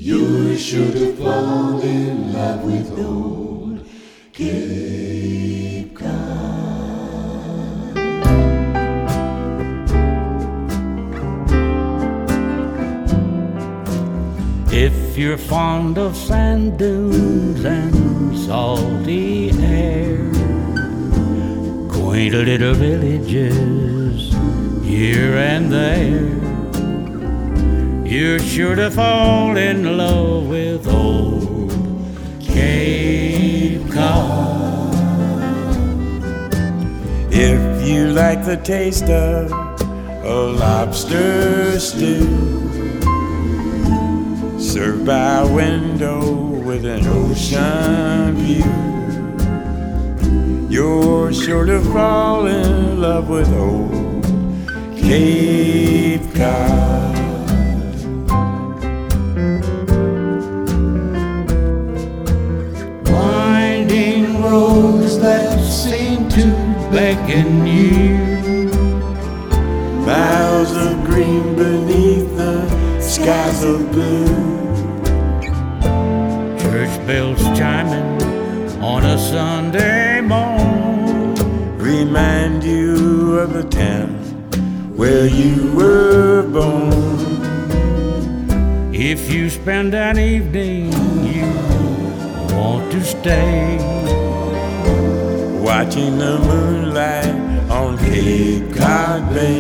You're sure to fall in love with old Cape Cod. If you're fond of sand dunes and salty air, quaint little villages here and there, you're sure to fall in love with old Cape Cod. If you like the taste of a lobster stew, served by a window with an ocean view, you're sure to fall in love with old Cape Cod. Winding roads that seem to beckon you, miles of green beneath the skies of blue, church bells chiming on a Sunday morn remind you of the town where you were born. If you spend an evening you want to stay, watching the moonlight on Cape Cod Bay,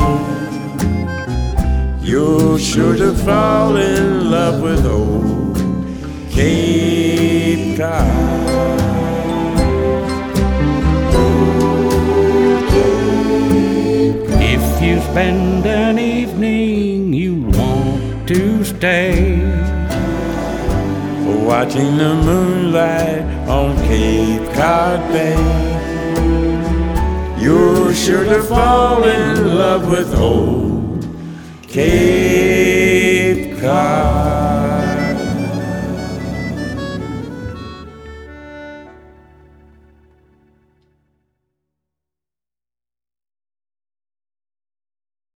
you're sure to fall in love with old Cape Cod. if you spend an evening you want to stay, watching the moonlight on Cape Cod Bay, you're sure to fall in love with old Cape